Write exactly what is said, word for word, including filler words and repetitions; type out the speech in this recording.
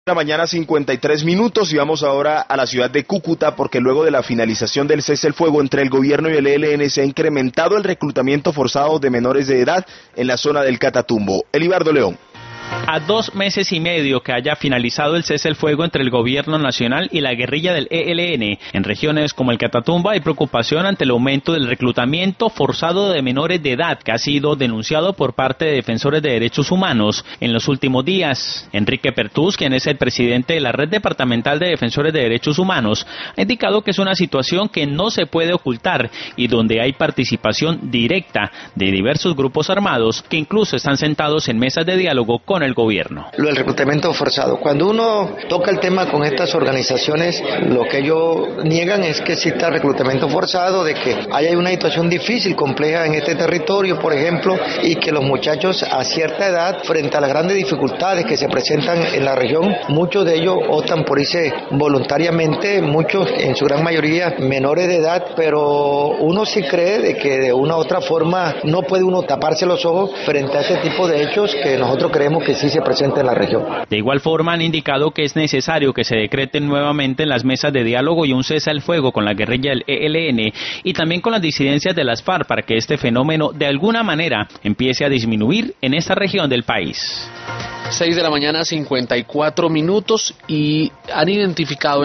La mañana cincuenta y tres minutos y vamos ahora a la ciudad de Cúcuta porque luego de la finalización del cese el fuego entre el gobierno y el E L N se ha incrementado el reclutamiento forzado de menores de edad en la zona del Catatumbo. Elibardo León. A dos meses y medio que haya finalizado el cese el fuego entre el gobierno nacional y la guerrilla del E L N, en regiones como el Catatumbo hay preocupación ante el aumento del reclutamiento forzado de menores de edad que ha sido denunciado por parte de defensores de derechos humanos en los últimos días. Enrique Pertús, quien es el presidente de la Red Departamental de Defensores de Derechos Humanos, ha indicado que es una situación que no se puede ocultar y donde hay participación directa de diversos grupos armados que incluso están sentados en mesas de diálogo con el gobierno. Lo del reclutamiento forzado. Cuando uno toca el tema con estas organizaciones, lo que ellos niegan es que exista reclutamiento forzado, de que haya una situación difícil, compleja en este territorio, por ejemplo, y que los muchachos a cierta edad, frente a las grandes dificultades que se presentan en la región, muchos de ellos optan por irse voluntariamente, muchos, en su gran mayoría, menores de edad, pero uno sí cree de que de una u otra forma no puede uno taparse los ojos frente a este tipo de hechos que nosotros creemos que sí se presenta en la región. De igual forma han indicado que es necesario que se decreten nuevamente en las mesas de diálogo y un cese al fuego con la guerrilla del E L N y también con las disidencias de las FARC para que este fenómeno de alguna manera empiece a disminuir en esta región del país. seis de la mañana, cincuenta y cuatro minutos, y han identificado